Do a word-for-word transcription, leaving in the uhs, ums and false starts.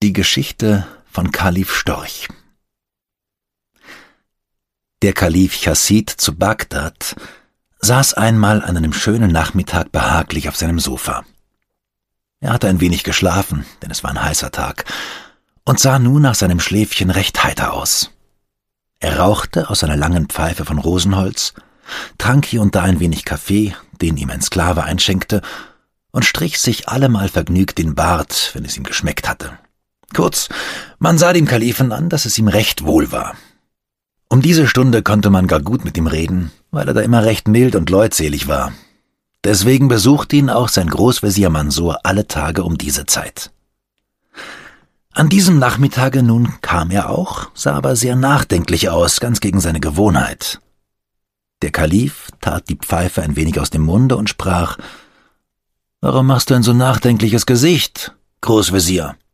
Die Geschichte von Kalif Storch. Der Kalif Chasid zu Bagdad saß einmal an einem schönen Nachmittag behaglich auf seinem Sofa. Er hatte ein wenig geschlafen, denn es war ein heißer Tag, und sah nun nach seinem Schläfchen recht heiter aus. Er rauchte aus einer langen Pfeife von Rosenholz, trank hier und da ein wenig Kaffee, den ihm ein Sklave einschenkte, und strich sich allemal vergnügt den Bart, wenn es ihm geschmeckt hatte. Kurz, man sah dem Kalifen an, dass es ihm recht wohl war. Um diese Stunde konnte man gar gut mit ihm reden, weil er da immer recht mild und leutselig war. Deswegen besuchte ihn auch sein Großvezier Mansur alle Tage um diese Zeit. An diesem Nachmittage nun kam er auch, sah aber sehr nachdenklich aus, ganz gegen seine Gewohnheit. Der Kalif tat die Pfeife ein wenig aus dem Munde und sprach: »Warum machst du ein so nachdenkliches Gesicht, Großvezier?«